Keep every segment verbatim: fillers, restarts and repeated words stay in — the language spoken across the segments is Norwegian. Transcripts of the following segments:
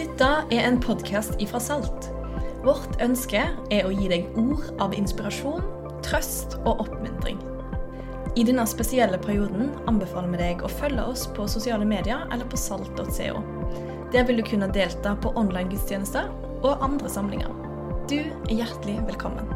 Dette er en podcast ifra Salt. Vårt ønske er å gi deg ord av inspirasjon, trøst og oppmuntring. I denne spesielle perioden anbefaler vi deg å følge oss på sosiale medier eller på salt punktum co. Der vil du kunne delta på online gudstjenester og andre samlinger. Du er hjertelig velkommen.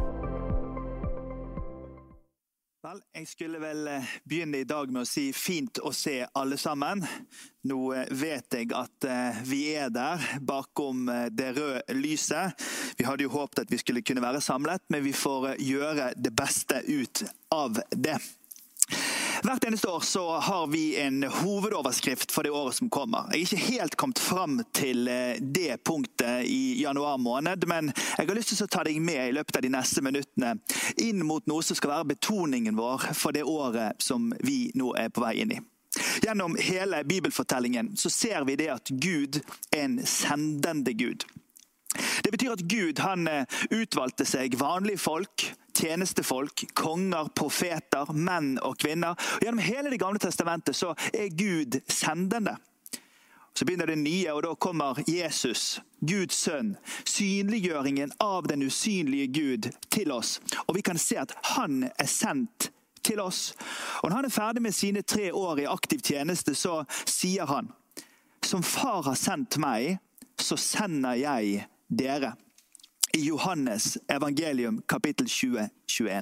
Vel, jeg skulle vel begynne i dag med å si fint å se alle sammen. Nå vet jeg at vi er der bakom det røde lyset. Vi hadde jo håpet at vi skulle kunne være samlet, men vi får gjøre det beste ut av det. Hvert eneste år så har vi en hovedoverskrift for det året som kommer. Jeg er ikke helt kommet fram til det punktet i januar måned, men jeg har lyst til å ta deg med i løpet av de neste minuttene inn mot noe som skal være betoningen vår for det året som vi nå er på vei inn i. Gjennom hele bibelfortellingen så ser vi det at Gud er en sendende Gud. Det betyr at Gud han utvalgte seg vanlige folk, tjenestefolk, konger, profeter, menn og kvinner. Og gjennom hele det gamle testamentet så er Gud sendende. Så begynner det nye, og da kommer Jesus, Guds sønn, synliggjøringen av den usynlige Gud til oss. Og vi kan se at han er sendt til oss. Og når han er ferdig med sine tre år i aktiv tjeneste, så sier han, som far har sendt meg, så sender jeg dere. I Johannes evangelium kapittel tjue, tjueen.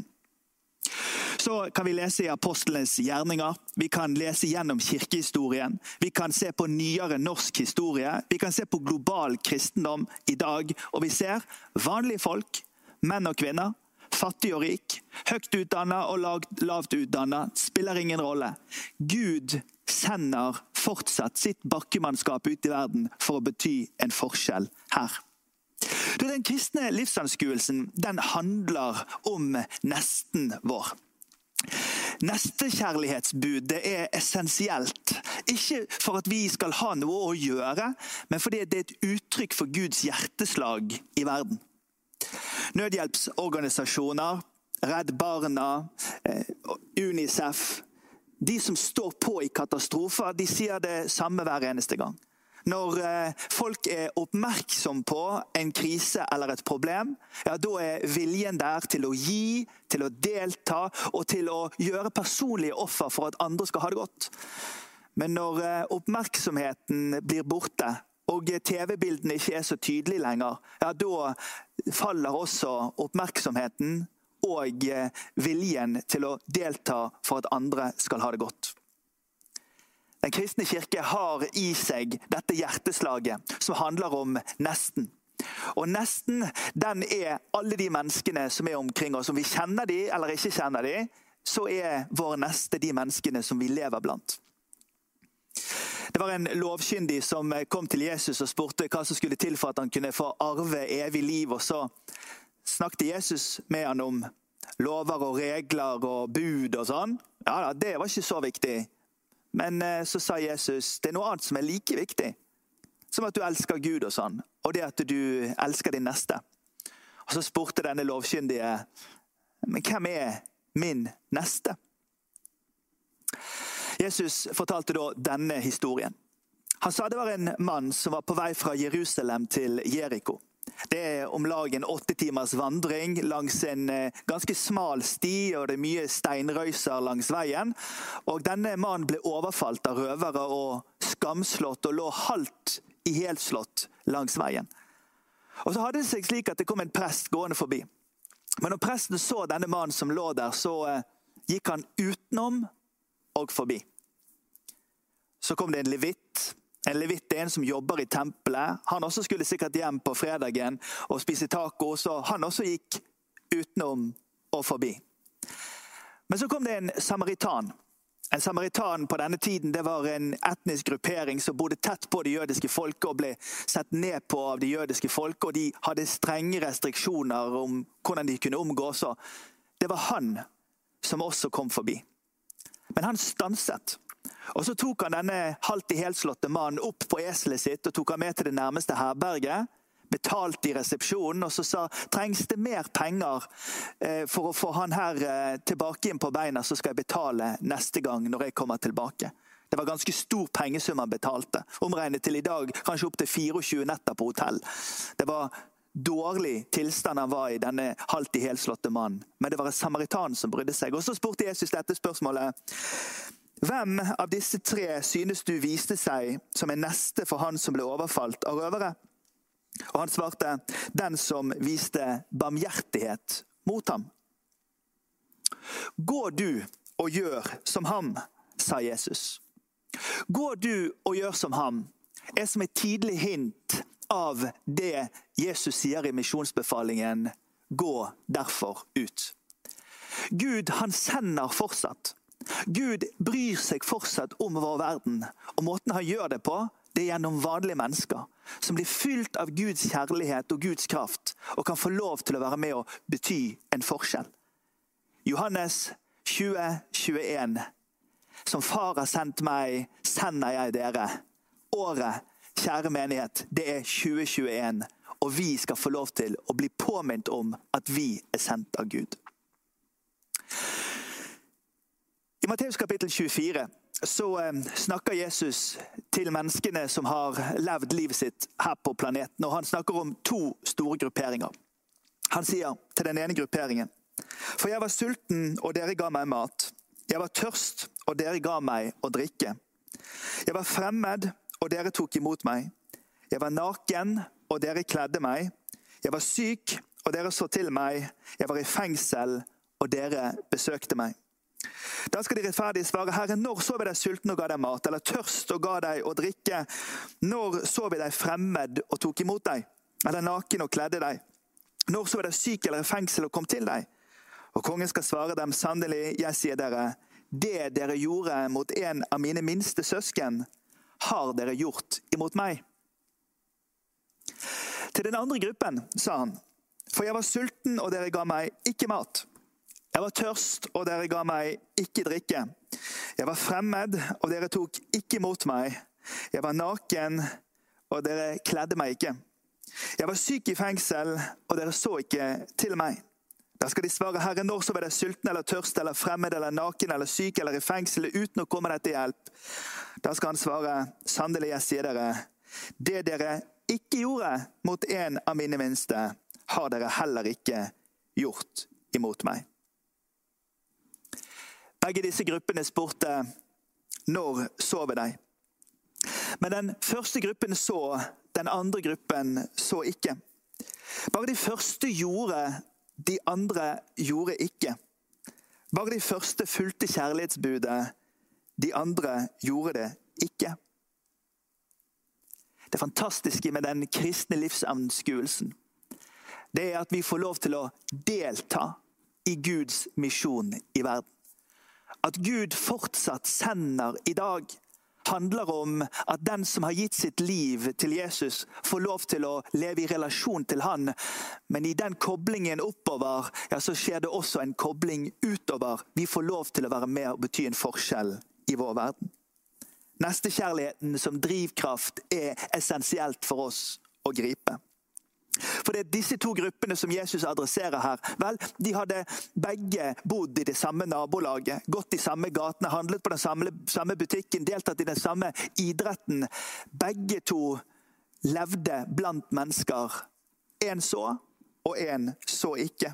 Så kan vi lese i apostlenes gjerninger, vi kan lese gjennom kirkehistorien, vi kan se på nyere norsk historie, vi kan se på global kristendom i dag, og vi ser vanlige folk, menn og kvinner, fattig og rik, høyt utdannet og lavt utdannet, spiller ingen rolle. Gud sender fortsatt sitt bakkemannskap ut i verden for å bety en forskjell her. Den kristne livsanskuelsen, den handler om nesten vår. Nestekjærlighetsbud, det er essensielt. Ikke for at vi skal ha noe å gjøre, men fordi det er et uttrykk for Guds hjerteslag i verden. Nødhjelpsorganisasjoner, Redd Barna, UNICEF, de som står på i katastrofer, de sier det samme hver eneste gang. Når folk er oppmerksom på en krise eller et problem, ja, da er viljen der til å gi, til å delta og til å gjøre personlige offer for at andre skal ha det godt. Men når oppmerksomheten blir borte, og T V-bildene ikke er så tydelige lenger, ja, da faller også oppmerksomheten og viljen til å delta for at andre skal ha det godt. Den kristne kirke har i seg dette hjerteslaget som handler om nesten. Og nesten, den er alle de menneskene som er omkring oss. Om vi kjenner de eller ikke kjenner de, så er våre neste de menneskene som vi lever blant. Det var en lovkyndig som kom til Jesus og spurte hva som skulle til for at han kunne få arve evig liv. Og så snakket Jesus med han om lover og regler og bud og sånn. Ja, det var ikke så viktig. Men så sa Jesus, det er noe annet som er like viktig, som at du elsker Gud og sånn, og det at du elsker din neste. Og så spurte denne lovkyndige, men hvem er min neste? Jesus fortalte da denne historien. Han sa det var en mann som var på vei fra Jerusalem til Jericho. Det er om lag en åtte timers vandring langs en ganske smal sti, og det er mye steinrøyser langs veien. Og denne mannen ble overfalt av røvere og skamslått og lå halvt i helslått langs veien. Og så hadde det seg slik at det kom en prest gående forbi. Men når presten så denne mannen som lå der, så gikk han utenom og forbi. Så kom det en levitt. En levitt er en som jobber i tempelet. Han også skulle sikkert hjem på fredagen og spise taco, så han også gikk utenom og forbi. Men så kom det en samaritan. En samaritan på denne tiden, det var en etnisk gruppering som bodde tett på det jødiske folket og ble sett ned på av det jødiske folket, og de hadde strenge restriksjoner om hvordan de kunne omgås. Det var han som også kom forbi. Men han stanset. Og så tok han denne halvt i helslåtte mannen opp på eselet sitt og tok han med til det nærmeste herberget, betalte i resepsjonen, og så sa, trengs det mer penger eh, for å få han her eh, tilbake inn på beina, så skal jeg betale neste gang når jeg kommer tilbake. Det var ganske stor pengesum han betalte. Omregnet til i dag, kanskje opp til tjuefire netter på hotell. Det var dårlig tilstand han var i, denne halvt i helslåtte mannen. Men det var en samaritan som brydde seg. Og så spurte Jesus dette spørsmålet. Hvem av disse tre synes du viste seg som en neste for han som ble overfalt av røvere? Og han svarte, den som viste barmhjertighet mot ham. Gå du og gjør som ham, sa Jesus. Gå du og gjør som ham, er som et tidlig hint av det Jesus sier i misjonsbefalingen, gå derfor ut. Gud, han sender fortsatt. Gud bryr seg fortsatt om vår verden, og måten han gjør det på, det er gjennom vanlige mennesker, som blir fylt av Guds kjærlighet og Guds kraft, og kan få lov til å være med og bety en forskjell. Johannes tjue tjueen. Som far har sendt meg, sender jeg dere. Året, kjære menighet, det er tjue tjueen, og vi skal få lov til å bli påminnet om at vi er sendt av Gud. I Matteus kapittel tjuefire så snakker Jesus til menneskene som har levd livet sitt her på planeten, og han snakker om to store grupperinger. Han sier til den ene grupperingen, for jeg var sulten, og dere ga meg mat. Jeg var tørst, og dere ga meg å drikke. Jeg var fremmed, og dere tok imot meg. Jeg var naken, og dere kledde meg. Jeg var syk, og dere så til meg. Jeg var i fengsel, og dere besøkte meg. Da skal de rettferdige svare, Herre, når så vi deg sulten og ga deg mat, eller tørst og ga deg å drikke? Når så vi deg fremmed og tok imot deg, eller naken og kledde deg? Når så vi deg syk eller i fengsel og kom til deg? Og kongen skal svare dem, sannelig, jeg sier dere, det dere gjorde mot en av mine minste søsken, har dere gjort imot meg. Til den andre gruppen sa han, for jeg var sulten, og dere ga meg ikke mat. Jeg var tørst, og dere ga meg ikke drikke. Jeg var fremmed, og dere tok ikke imot meg. Jeg var naken, og dere kledde meg ikke. Jeg var syk i fengsel, og dere så ikke til meg. Da skal de svare, Herre, når så var det sulten eller tørst, eller fremmed, eller naken, eller syk, eller i fengsel, uten å komme deg til hjelp. Da skal han svare, sannelig, jeg sier dere, det dere ikke gjorde mot en av mine minste, har dere heller ikke gjort imot meg. Begge disse gruppene spurte, når så vi deg? Men den første gruppen så, den andre gruppen så ikke. Bare de første gjorde, de andre gjorde ikke. Bare de første fulgte kjærlighetsbudet, de andre gjorde det ikke. Det fantastiske med den kristne livsanskuelsen, det er at vi får lov til å delta i Guds misjon i verden. At Gud fortsatt sender i dag, handler om at den som har gitt sitt liv til Jesus, får lov til å leve i relasjon til han. Men i den koblingen oppover, ja, så skjer det også en kobling utover. Vi får lov til å være med og bety en forskjell i vår verden. Nestekjærligheten som drivkraft er essensielt for oss å gripe. For det er disse to gruppene som Jesus adresserer her. Vel, de hadde begge bodd i det samme nabolaget, gått i samme gatene, handlet på den samme, samme butikken, deltatt i den samme idretten. Begge to levde blant mennesker. En så, og en så ikke.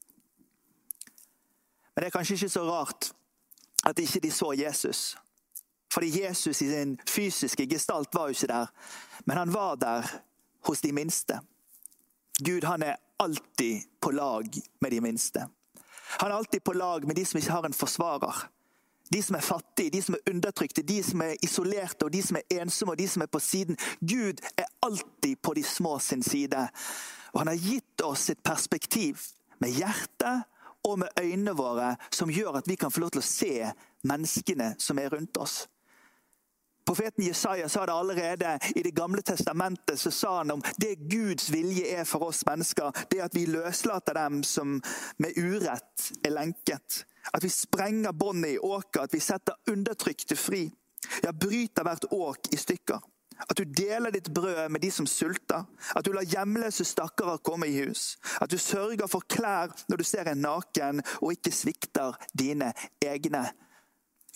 Men det er kanskje ikke så rart at ikke de så Jesus. Fordi Jesus i sin fysiske gestalt var jo ikke der, men han var der hos de minste. Gud, han er alltid på lag med de minste. Han er alltid på lag med de som ikke har en forsvarer. De som er fattige, de som er undertrykte, de som er isolerte, og de som er ensomme, og de som er på siden. Gud er alltid på de små sin side. Og han har gitt oss et perspektiv med hjertet og med øynene våre, som gjør at vi kan få lov til å se menneskene som er rundt oss. Profeten Jesaja sa det allerede i det gamle testamentet, så sa han om det Guds vilje er for oss mennesker, det at vi løslater dem som med urett er lenket. At vi sprenger båndet i åker, at vi setter undertrykte fri. Ja, bryter hvert åk i stykker. At du deler ditt brød med de som sulter. At du lar hjemløse stakkarer komme i hus. At du sørger for klær når du ser en naken, og ikke svikter dine egne.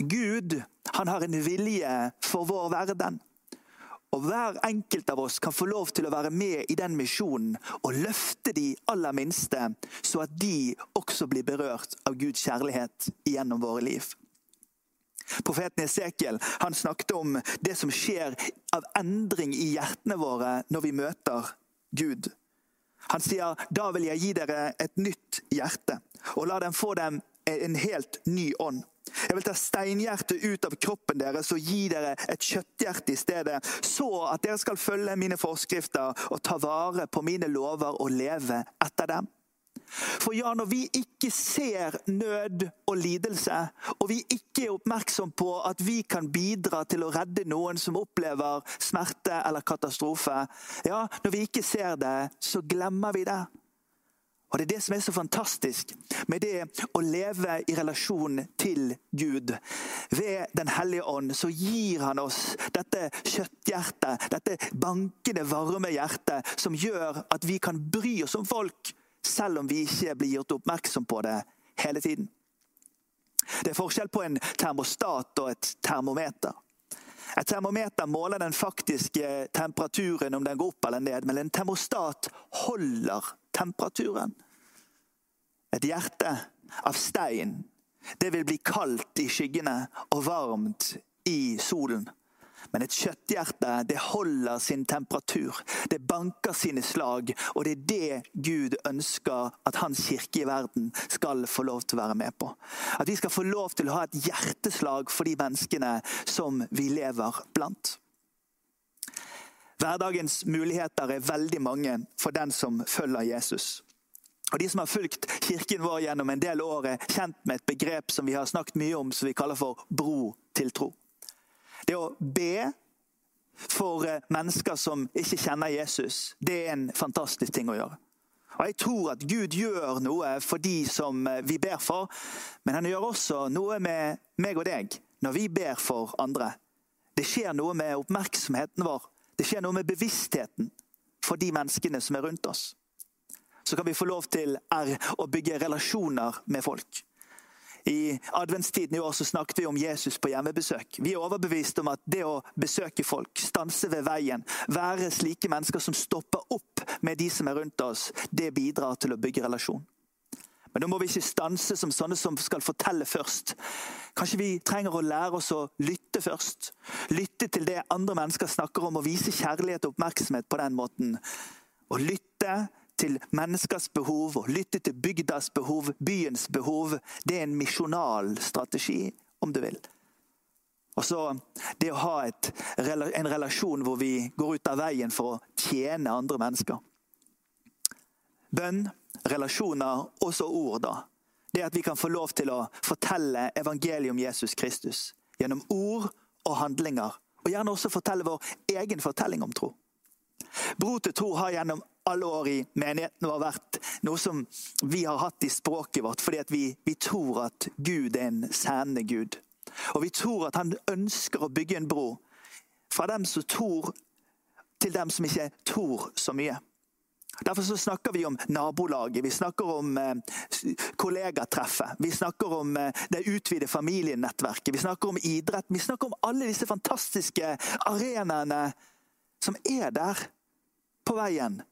Gud, han har en vilje for vår verden. Og hver enkelt av oss kan få lov til å være med i den misjonen og løfte de aller minste, så at de også blir berørt av Guds kjærlighet gjennom våre liv. Profeten Esekiel, han snakket om det som skjer av endring i hjertene våre når vi møter Gud. Han sier, da vil jeg gi dere et nytt hjerte, og la dem få dem en helt ny ånd. Jeg vil ta steinhjertet ut av kroppen deres og gi dere et kjøtthjerte i stedet, så at dere skal følge mine forskrifter og ta vare på mine lover og leve etter dem. For ja, når vi ikke ser nød og lidelse, og vi ikke er oppmerksom på at vi kan bidra til å redde noen som opplever smerte eller katastrofe, ja, når vi ikke ser det, så glemmer vi det. Og det er det som er så fantastisk med det å leve i relasjon til Gud. Ved den hellige ånd så gir han oss dette kjøtthjertet, dette bankende varme hjertet, som gjør at vi kan bry oss om folk, selv om vi ikke blir gjort oppmerksom på det hele tiden. Det er forskjell på en termostat og et termometer. Et termometer måler den faktiske temperaturen om den går opp eller ned, men en termostat holder temperaturen. Et hjerte av stein, det vil bli kaldt i skyggene og varmt i solen. Men et kjøtthjerte, det holder sin temperatur, det banker sine slag, og det er det Gud ønsker at hans kirke i verden skal få lov til å være med på. At vi skal få lov til å ha et hjerteslag for de menneskene som vi lever blant. Hverdagens muligheter er veldig mange for den som følger Jesus. Og de som har fulgt kirken vår gjennom en del år er kjent med et begrep som vi har snakket mye om, som vi kaller for bro til tro. Det å be for mennesker som ikke kjenner Jesus, det er en fantastisk ting å gjøre. Og jeg tror at Gud gjør noe for de som vi ber for, men han gjør også noe med meg og deg når vi ber for andre. Det skjer noe med oppmerksomheten vår. Det skjer noe med bevisstheten for de menneskene som er rundt oss. Så kan vi få lov til å bygge relasjoner med folk. I adventstiden i år så snakket vi om Jesus på hjemmebesøk. Vi er overbevist om at det å besøke folk, stanse ved veien, være slike mennesker som stopper opp med de som er rundt oss, det bidrar til å bygge relasjon. Men da må vi ikke stanse som sånne som skal fortelle først. Kanskje vi trenger å lære oss å lytte først. Lytte til det andre mennesker snakker om, og vise kjærlighet og oppmerksomhet på den måten. Og lytte til menneskers behov, og lytte til bygdas behov, byens behov. Det er en misjonal strategi, om du vil. Og så det å ha et, en relasjon hvor vi går ut av veien for å tjene andre mennesker. Bønn, relasjoner, også ord da. Det at vi kan få lov til å fortelle evangeliet om Jesus Kristus. Gjennom ord og handlinger. Og gjerne også fortelle vår egen fortelling om tro. Bro til tro har gjennom alle år i menigheten vår vært noe som vi har hatt i språket vårt, fordi at vi, vi tror at Gud er en sendende Gud. Og vi tror at han ønsker å bygge en bro fra dem som tror til dem som ikke tror så mye. Derfor så snakker vi om nabolaget, vi snakker om eh, kollegatreffet, vi snakker om eh, det utvidede familienettverket, vi snakker om idrett, vi snakker om alle disse fantastiske arenaene som er der på veien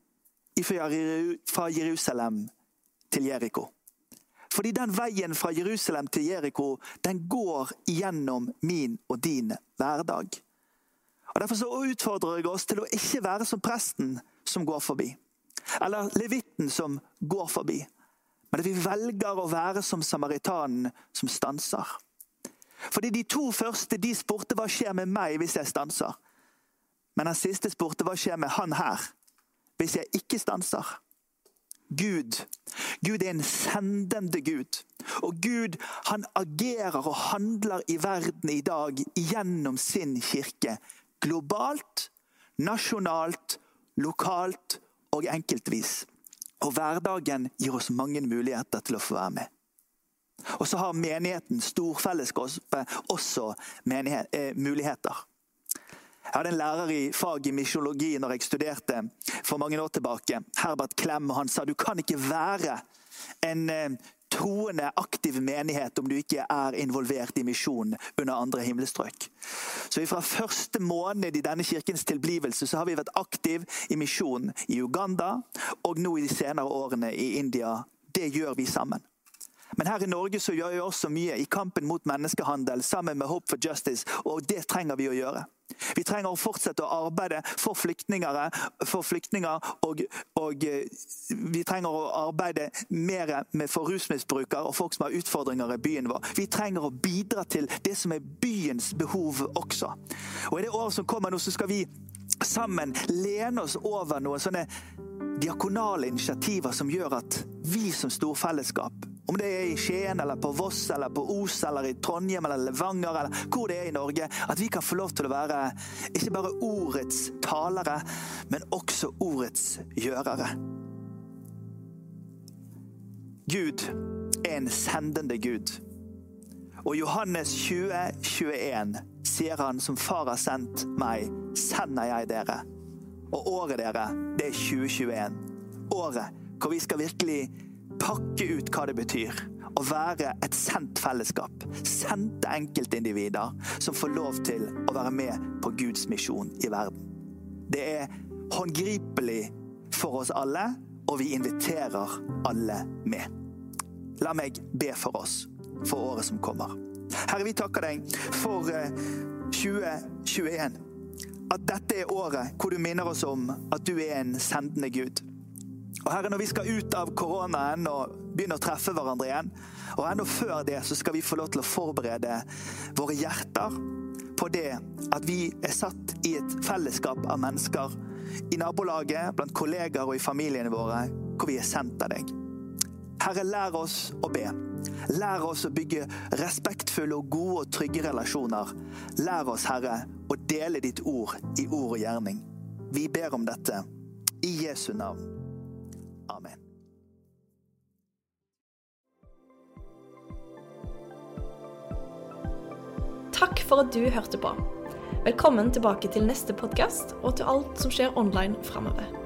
fra Jerusalem til Jericho. Fordi den veien fra Jerusalem til Jericho, den går gjennom min og din hverdag. Og derfor så utfordrer jeg oss til å ikke være som presten som går forbi, eller levitten som går forbi, men at vi velger å være som samaritanen som stanser. Fordi de to første, de spurte hva skjer med meg hvis jeg stanser. Men den siste spurte hva skjer med han her hvis jeg ikke stanser. Gud, Gud er en sendende Gud. Og Gud, han agerer og handler i verden i dag gjennom sin kirke. Globalt, nasjonalt, lokalt og enkeltvis. Og hverdagen gir oss mange muligheter til å få være med. Og så har menigheten, storfellesskapet, også menighet, eh, muligheter. Jeg hadde en lærer i fag i misjologi når jeg studerte for mange år tilbake. Herbert Klem, og han sa, du kan ikke være en troende, aktiv menighet om du ikke er involvert i misjon under andre himmelstrøk. Så fra første måned i denne kirkens tilblivelse så har vi vært aktiv i misjon i Uganda, og nå i de senere årene i India. Det gjør vi sammen. Men her i Norge så gjør vi også mye i kampen mot menneskehandel sammen med Hope for Justice, og det trenger vi å gjøre. Vi trenger å fortsette å arbeide for flyktninger, for flyktninger og, og vi trenger å arbeide mer med for rusmisbrukere og folk som har utfordringer i byen vår. Vi trenger å bidra til det som er byens behov også. Og i det året som kommer nå så skal vi sammen lene oss over noen sånne diakonale initiativer som gjør at vi som storfellesskap, om det er i Skien, eller på Voss, eller på Os, eller i Trondheim, eller Levanger, eller hvor det er i Norge, at vi kan få lov til å være ikke bare ordets talere, men også ordets gjørere. Gud er en sendende Gud. Og Johannes tjue tjueen sier han, som far har sendt meg, sender jeg dere. Og året dere, det er tjue tjueen. Året hvor vi skal virkelig pakke ut hva det betyr å være et sendt fellesskap, sendte enkeltindivider som får lov til å være med på Guds misjon i verden. Det er håndgripelig for oss alle, og vi inviterer alle med. La meg be for oss, for året som kommer. Herre, vi takker deg for tjue tjueen, at dette er året hvor du minner oss om at du er en sendende Gud. Og Herre, når vi skal ut av koronaen og begynne å treffe hverandre igjen, og enda før det så skal vi få lov til å forberede våre hjerter på det at vi er satt i et fellesskap av mennesker i nabolaget, blant kolleger og i familiene våre, hvor vi er sendt av deg. Herre, lær oss å be. Lær oss å bygge respektfulle og gode og trygge relasjoner. Lær oss, Herre, å dele ditt ord i ord og gjerning. Vi ber om dette i Jesu navn. Amen. Takk for at du hørte på. Velkommen tilbake til neste podcast og til alt som skjer online fremover.